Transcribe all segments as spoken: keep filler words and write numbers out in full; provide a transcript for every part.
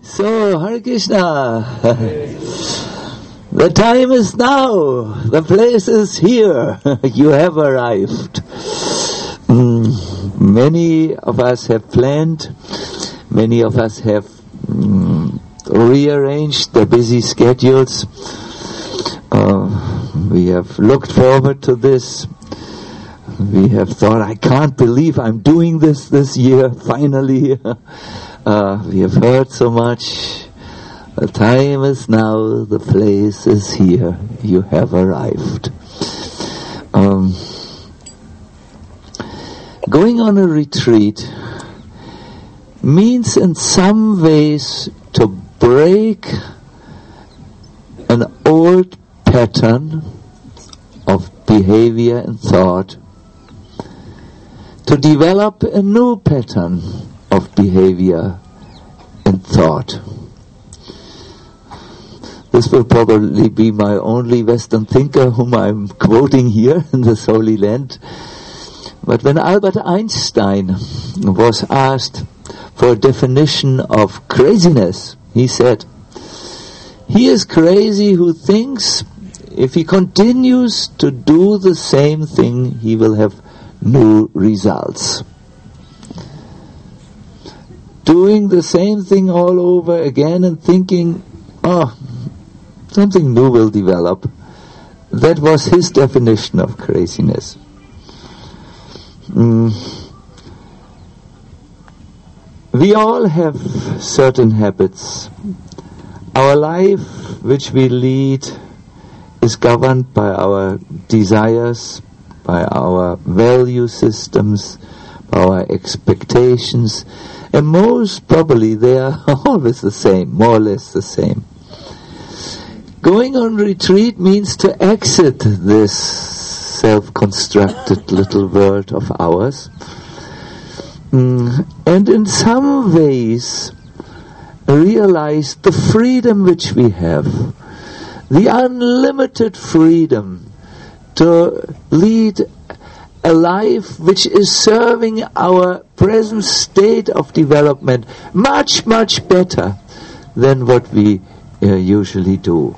So, Hare Krishna. The time is now. The place is here. You have arrived. Mm, many of us have planned. Many of us have mm, rearranged their busy schedules. Uh, we have looked forward to this. We have thought, I can't believe I'm doing this this year, finally. Uh, we have heard so much. The time is now, the place is here. You have arrived. Um, going on a retreat means in some ways to break an old pattern of behavior and thought, to develop a new pattern of behavior and thought. This will probably be my only Western thinker whom I'm quoting here in this Holy Land. But when Albert Einstein was asked for a definition of craziness, he said, "He is crazy who thinks if he continues to do the same thing, he will have new results." Doing the same thing all over again and thinking, oh, something new will develop. That was his definition of craziness. Mm. We all have certain habits. Our life, which we lead, is governed by our desires, by our value systems, by our expectations, and most probably they are always the same, more or less the same. Going on retreat means to exit this self-constructed little world of ours, mm, and in some ways realize the freedom which we have, the unlimited freedom to lead a life which is serving our present state of development much, much better than what we uh, usually do.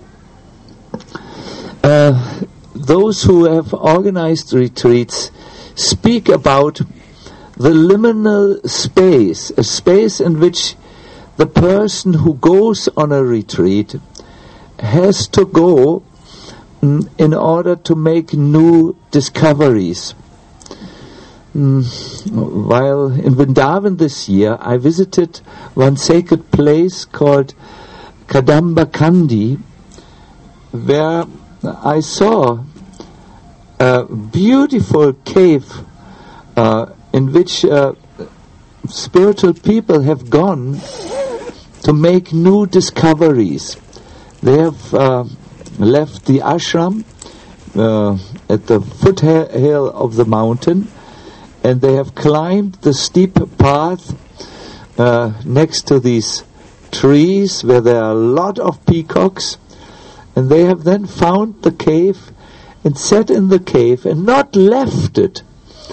Uh, those who have organized retreats speak about the liminal space, a space in which the person who goes on a retreat has to go mm, in order to make new discoveries. Mm, while in Vrindavan this year, I visited one sacred place called Kadamba Kandi, where I saw a beautiful cave uh, in which uh, spiritual people have gone to make new discoveries. They have uh, left the ashram uh, at the foothill of the mountain, and they have climbed the steep path uh, next to these trees where there are a lot of peacocks, and they have then found the cave and sat in the cave and not left it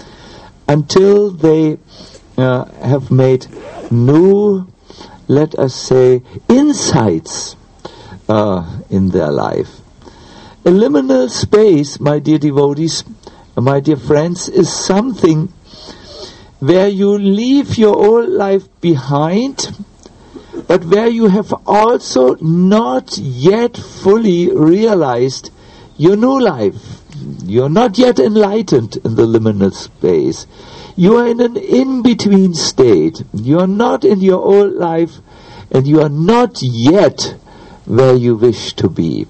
until they uh, have made new, let us say, insights uh, in their life. A liminal space, my dear devotees, my dear friends, is something where you leave your old life behind, but where you have also not yet fully realized your new life. You're not yet enlightened in the liminal space. You are in an in-between state. You are not in your old life, and you are not yet where you wish to be.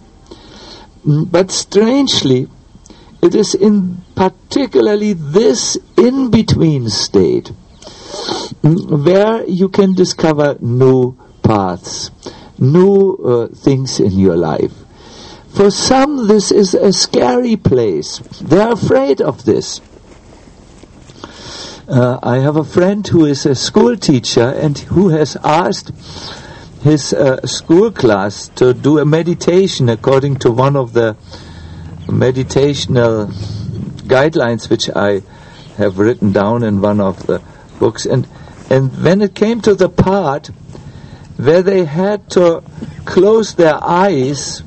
But strangely, it is in particularly this in-between state where you can discover new paths, new uh, things in your life. For some, this is a scary place. They are afraid of this. Uh, I have a friend who is a school teacher and who has asked his uh, school class to do a meditation according to one of the meditational guidelines which I have written down in one of the books. And and when it came to the part where they had to close their eyes,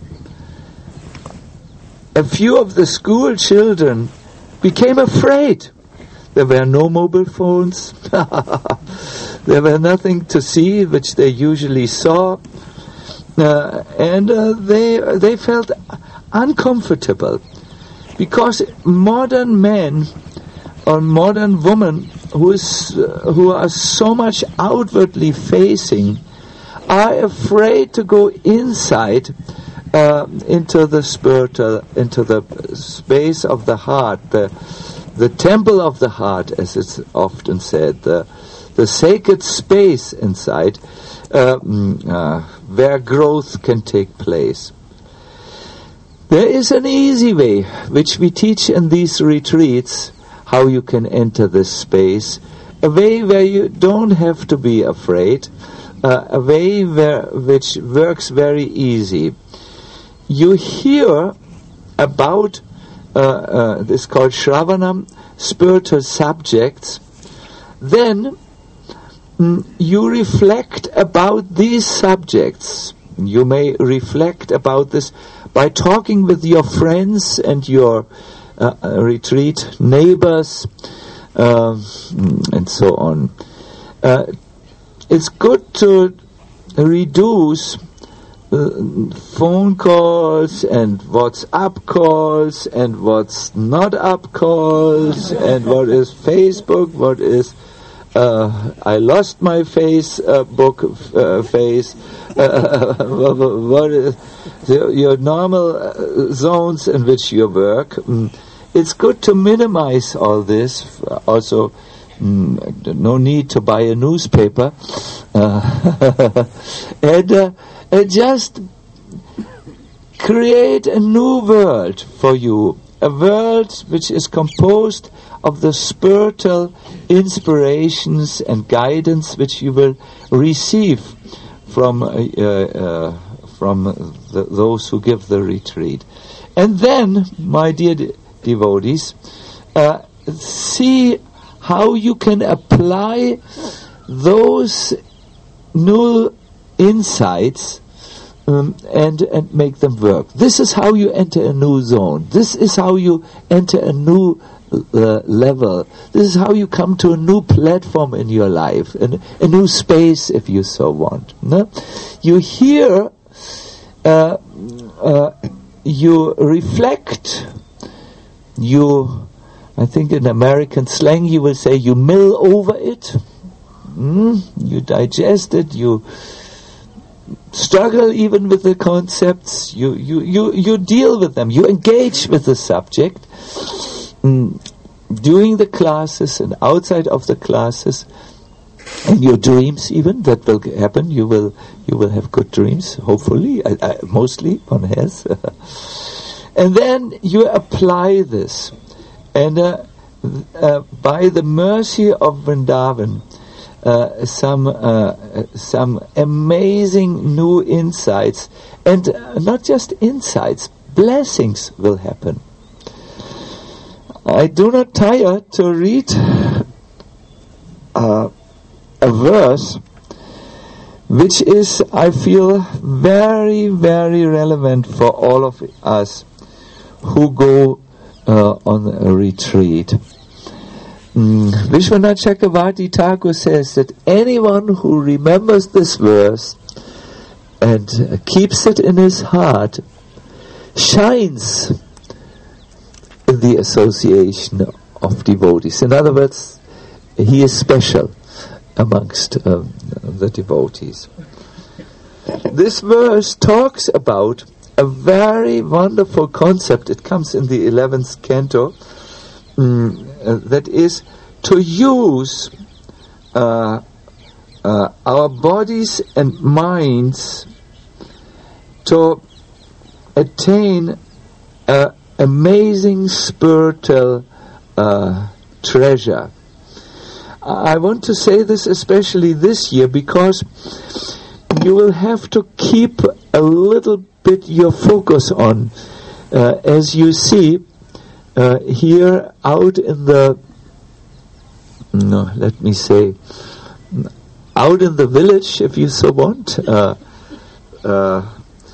a few of the school children became afraid. There were no mobile phones. There were nothing to see, which they usually saw. Uh, and uh, they they felt uncomfortable, because modern men or modern women who is uh, who are so much outwardly facing are afraid to go inside uh, into the spiritual, into the space of the heart, the the temple of the heart, as it's often said, the the sacred space inside, uh, uh, where growth can take place. There is an easy way, which we teach in these retreats, how you can enter this space, a way where you don't have to be afraid, uh, a way where, which works very easy. You hear about, uh, uh, this is called Shravanam, spiritual subjects, then mm, you reflect about these subjects. You may reflect about this by talking with your friends and your uh, retreat neighbors, uh, and so on. Uh, it's good to reduce uh, phone calls and WhatsApp calls and what's not up calls and what is Facebook, what is Uh, I lost my Facebook uh, face. Uh, what is the, your normal uh, zones in which you work? Mm. It's good to minimize all this. Also, mm, no need to buy a newspaper, uh, and, uh, and just create a new world for you. A world which is composed of the spiritual inspirations and guidance which you will receive from uh, uh, from the, those who give the retreat. And then, my dear de- devotees, uh, see how you can apply those new insights Um, and and make them work. This is how you enter a new zone. This is how you enter a new uh, level. This is how you come to a new platform in your life, and a new space, if you so want. No? You hear, uh, uh, you reflect, you, I think in American slang you will say you mill over it, mm? You digest it, you struggle even with the concepts, you, you, you, you deal with them, you engage with the subject mm, during the classes and outside of the classes, and your dreams even, that will happen. You will you will have good dreams, hopefully, I, I, mostly one has. And then you apply this, and uh, uh, by the mercy of Vrindavan, Uh, some uh, some amazing new insights, and uh, not just insights, blessings will happen. I do not tire to read uh, a verse which is, I feel, very, very relevant for all of us who go uh, on a retreat. Mm. Vishwanath Chakravarti Thakur says that anyone who remembers this verse and uh, keeps it in his heart shines in the association of devotees. In other words, he is special amongst um, the devotees. This verse talks about a very wonderful concept. It comes in the eleventh canto. Mm, uh, that is to use uh, uh, our bodies and minds to attain an amazing spiritual uh, treasure. I want to say this especially this year, because you will have to keep a little bit your focus on, uh, as you see, Uh, here out in the, no, let me say, out in the village, if you so want. Uh, uh,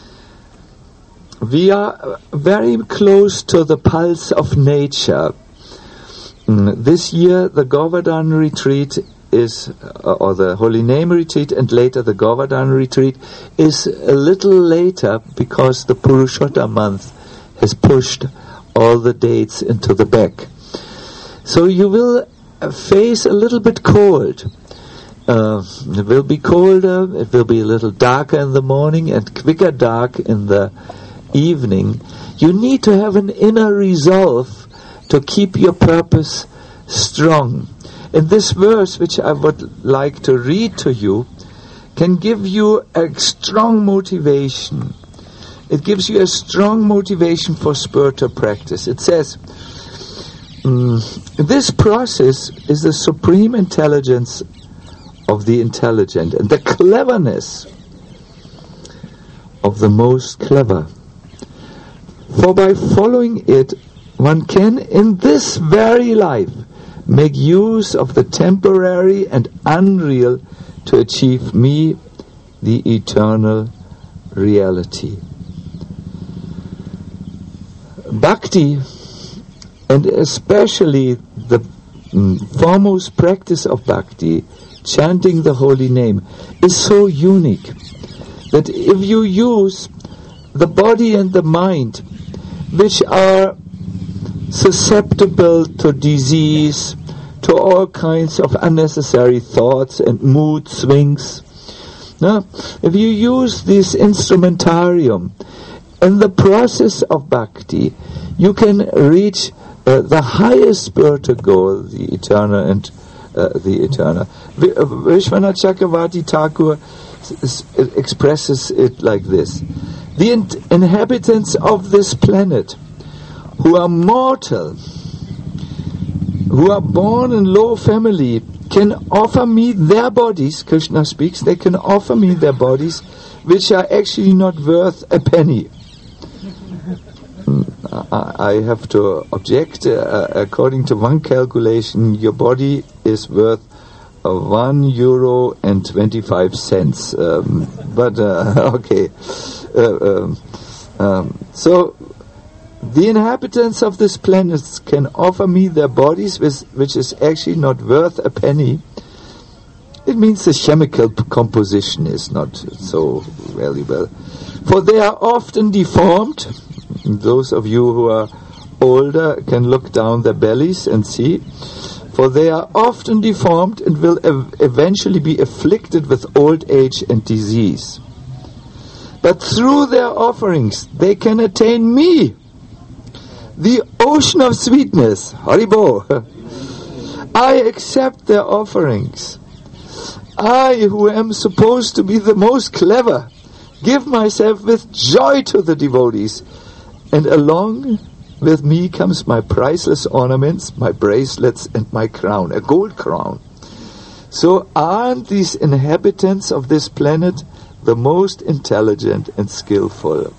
we are very close to the pulse of nature. Mm, this year, the Govardhan retreat is, uh, or the Holy Name retreat, and later the Govardhan retreat, is a little later because the Purushottama month has pushed all the dates into the back. So you will face a little bit cold. Uh, it will be colder, it will be a little darker in the morning and quicker dark in the evening. You need to have an inner resolve to keep your purpose strong. And this verse, which I would like to read to you, can give you a strong motivation. It gives you a strong motivation for spiritual practice. It says, mm, this process is the supreme intelligence of the intelligent and the cleverness of the most clever. For by following it, one can in this very life make use of the temporary and unreal to achieve me, the eternal reality. Bhakti, and especially the mm, foremost practice of bhakti, chanting the holy name, is so unique that if you use the body and the mind, which are susceptible to disease, to all kinds of unnecessary thoughts and mood swings, no? If you use this instrumentarium in the process of bhakti, you can reach uh, the highest spiritual goal, the eternal and uh, the eternal. V- uh, Vishwanath Chakravarti Thakur s- s- expresses it like this: the in- inhabitants of this planet, who are mortal, who are born in low family, can offer me their bodies, Krishna speaks, they can offer me their bodies, which are actually not worth a penny. I have to object. Uh, according to one calculation, your body is worth uh, one euro and twenty-five cents. Um, but uh, okay, uh, um, um, so the inhabitants of this planet can offer me their bodies, which, which is actually not worth a penny. It means the chemical p- composition is not so valuable, for they are often deformed. Those of you who are older can look down their bellies and see. For they are often deformed and will ev- eventually be afflicted with old age and disease. But through their offerings they can attain me, the ocean of sweetness. Haribo. I accept their offerings. I, who am supposed to be the most clever, give myself with joy to the devotees. And along with me comes my priceless ornaments, my bracelets, and my crown, a gold crown. So aren't these inhabitants of this planet the most intelligent and skillful?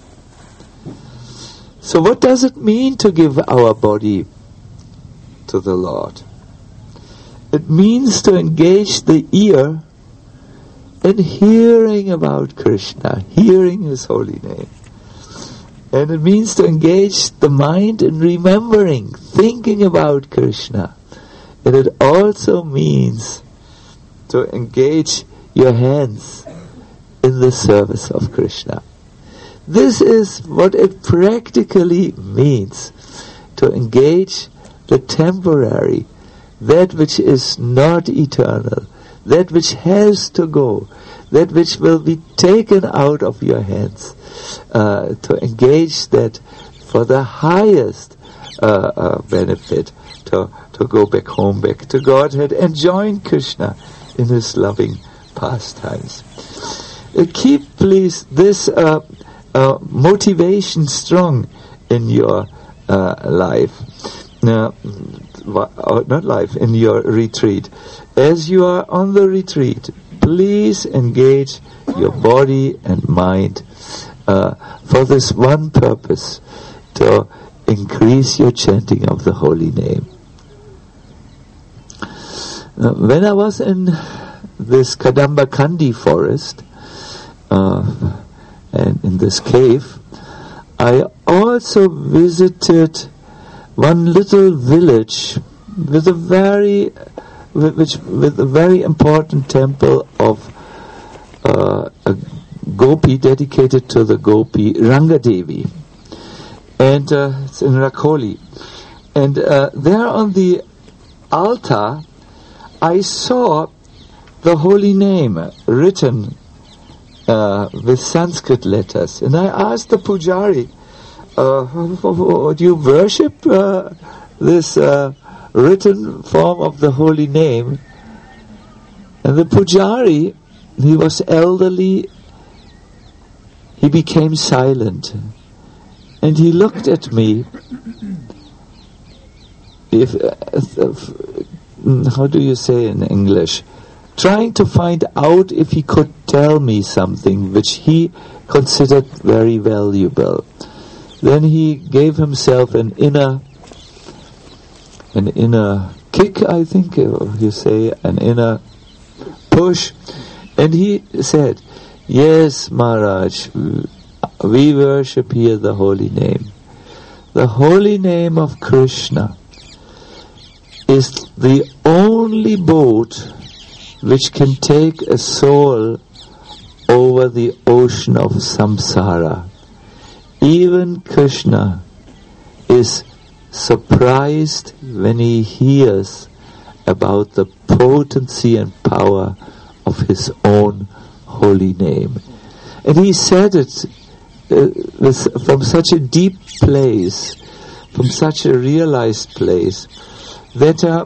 So what does it mean to give our body to the Lord? It means to engage the ear in hearing about Krishna, hearing His holy name. And it means to engage the mind in remembering, thinking about Krishna. And it also means to engage your hands in the service of Krishna. This is what it practically means to engage the temporary, that which is not eternal, that which has to go, that which will be taken out of your hands. Uh, to engage that for the highest uh, uh, benefit, to, to go back home, back to Godhead, and join Krishna in His loving pastimes. Uh, keep, please, this uh, uh, motivation strong in your uh, life. Uh, not life, in your retreat. As you are on the retreat, please engage your body and mind Uh, for this one purpose, to increase your chanting of the holy name. Uh, when I was in this Kadamba Kandi forest, uh, and in this cave, I also visited one little village with a very, which with a very important temple of uh, a Gopi dedicated to the Gopi Rangadevi, and uh, it's in Rakoli, and uh, there on the altar I saw the holy name written uh, with Sanskrit letters, and I asked the pujari, uh, do you worship uh, this uh, written form of the holy name? And the pujari, he was elderly, he became silent, and he looked at me. If, uh, if how do you say in English? Trying to find out if he could tell me something which he considered very valuable. Then he gave himself an inner, an inner kick, I think you say, an inner push, and he said, "Yes, Maharaj, we worship here the holy name. The holy name of Krishna is the only boat which can take a soul over the ocean of samsara. Even Krishna is surprised when he hears about the potency and power of his own holy name." And he said it uh, with, from such a deep place, from such a realized place, that uh,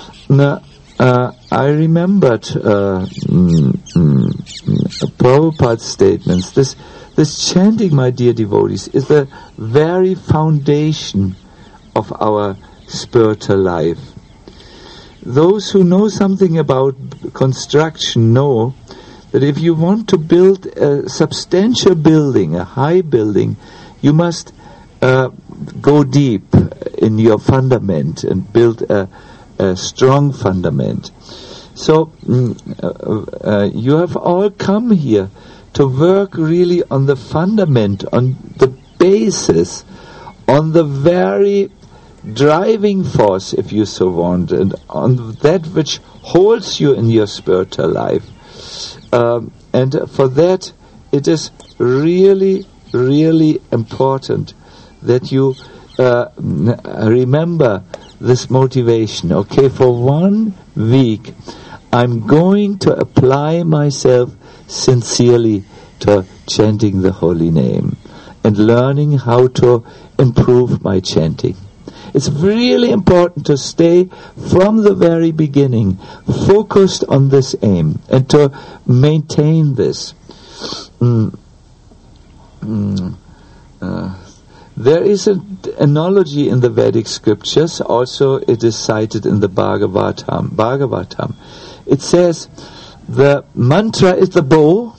uh, I remembered uh, mm, mm, Prabhupada's statements. This, this chanting, my dear devotees, is the very foundation of our spiritual life. Those who know something about construction know that if you want to build a substantial building, a high building, you must uh, go deep in your fundament and build a, a strong fundament. So mm, uh, uh, you have all come here to work really on the fundament, on the basis, on the very driving force, if you so want, and on that which holds you in your spiritual life. Um, and for that, it is really, really important that you uh, remember this motivation. Okay, for one week, I'm going to apply myself sincerely to chanting the holy name and learning how to improve my chanting. It's really important to stay from the very beginning focused on this aim and to maintain this. Mm. Mm. Uh, there is an analogy in the Vedic scriptures, also it is cited in the Bhagavatam. Bhagavatam. It says, the mantra is the bow,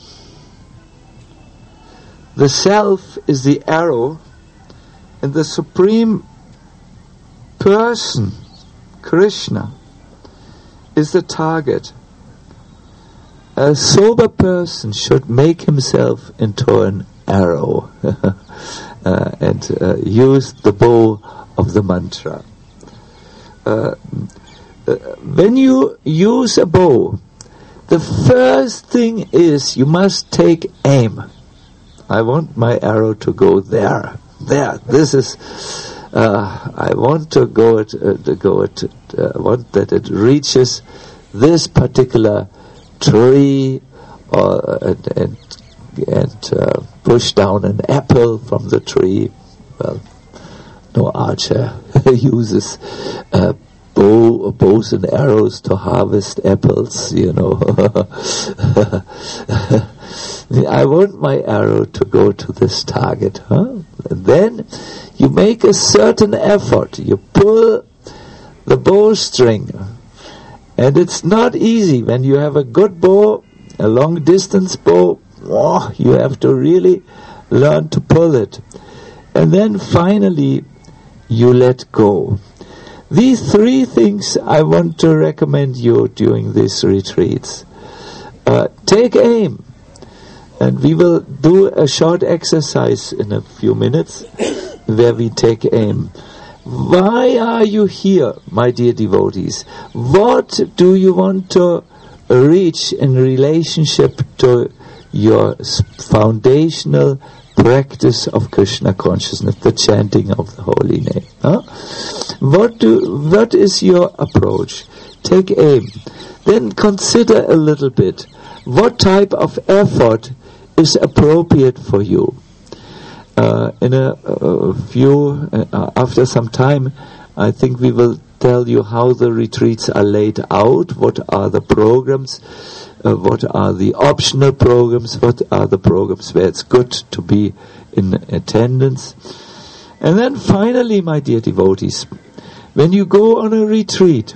the self is the arrow, and the supreme person, Krishna, is the target. A sober person should make himself into an arrow uh, and uh, use the bow of the mantra. Uh, uh, when you use a bow, the first thing is you must take aim. I want my arrow to go there. There. This is... Uh, I want to go at, uh, to go at, uh, want that it reaches this particular tree, or and and, and uh, push down an apple from the tree. Well, no archer uses uh, bow, bows and arrows to harvest apples, you know. I want my arrow to go to this target, huh? And then you make a certain effort. You pull the bowstring, and it's not easy when you have a good bow, a long distance bow. Oh, you have to really learn to pull it, and then finally you let go. These three things I want to recommend you during these retreats. uh, take aim. And we will do a short exercise in a few minutes where we take aim. Why are you here, my dear devotees? What do you want to reach in relationship to your foundational practice of Krishna consciousness, the chanting of the holy name? Huh? What do? What is your approach? Take aim. Then consider a little bit what type of effort is appropriate for you. Uh, in a, a few, uh, after some time, I think we will tell you how the retreats are laid out, what are the programs, uh, what are the optional programs, what are the programs where it's good to be in attendance. And then finally, my dear devotees, when you go on a retreat,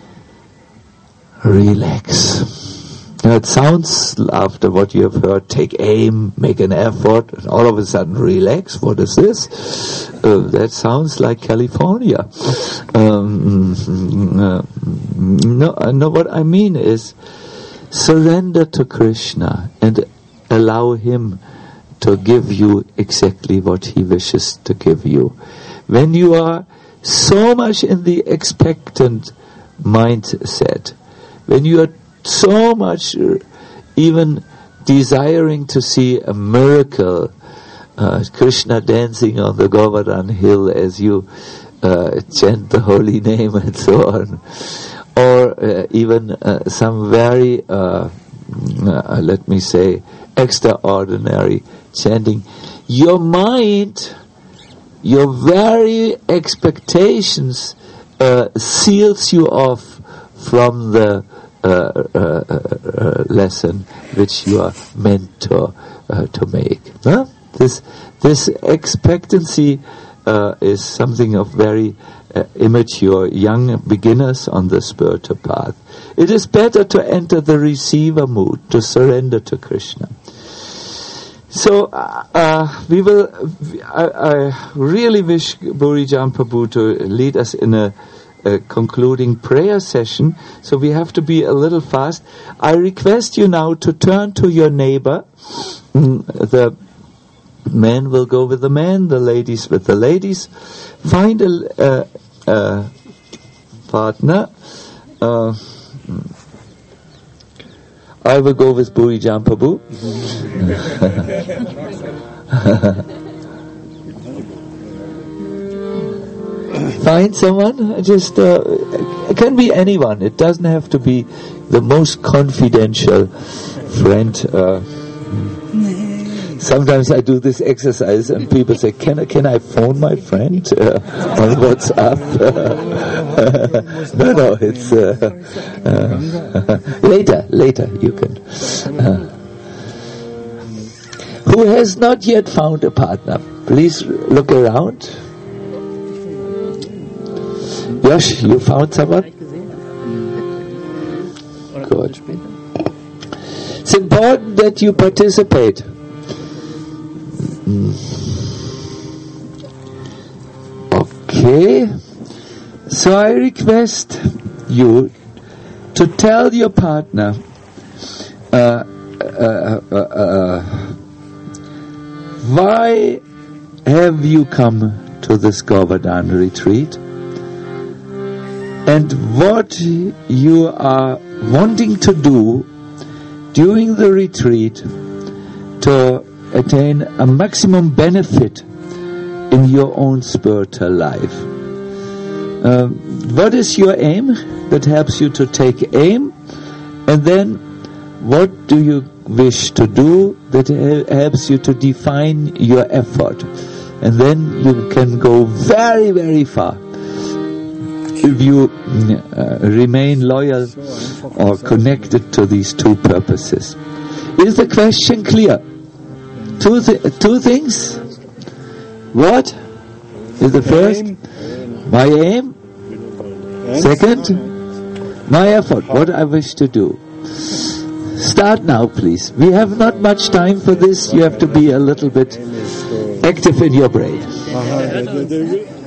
relax. Now it sounds, after what you have heard, take aim, make an effort, and all of a sudden relax. What is this? Uh, that sounds like California. Um, uh, no, no, what I mean is surrender to Krishna and allow Him to give you exactly what He wishes to give you. When you are so much in the expectant mindset, when you are so much uh, even desiring to see a miracle, uh, Krishna dancing on the Govardhan hill as you uh, chant the holy name and so on, or uh, even uh, some very, uh, uh, let me say, extraordinary chanting, your mind, your very expectations uh, seals you off from the Uh, uh, uh, lesson which you are meant to uh, to make. Huh? This this expectancy uh, is something of very uh, immature young beginners on the spiritual path. It is better to enter the receiver mood, to surrender to Krishna. So uh, uh, we will. I, I really wish Burijan Prabhu to lead us in a A concluding prayer session, so we have to be a little fast. I request you now to turn to your neighbor. The men will go with the men, the ladies with the ladies. Find a, a, a partner. Uh, I will go with Burijan Prabhu. Find someone, just, uh, it can be anyone, it doesn't have to be the most confidential friend. Uh, sometimes I do this exercise and people say, can I, can I phone my friend uh, on WhatsApp? no, no, it's uh, uh, later, later you can. Uh, who has not yet found a partner? Please look around. Yosh, you found someone? Good. It's important that you participate. Okay. So I request you to tell your partner uh, uh, uh, uh, why have you come to this Govardhan retreat? And what you are wanting to do during the retreat to attain a maximum benefit in your own spiritual life. Uh, what is your aim that helps you to take aim? And then what do you wish to do that helps you to define your effort? And then you can go very, very far. If you uh, remain loyal or connected to these two purposes. Is the question clear? Two, th- two things. What is the first? My aim. Second, my effort. What I wish to do. Start now, please. We have not much time for this. You have to be a little bit active in your brain.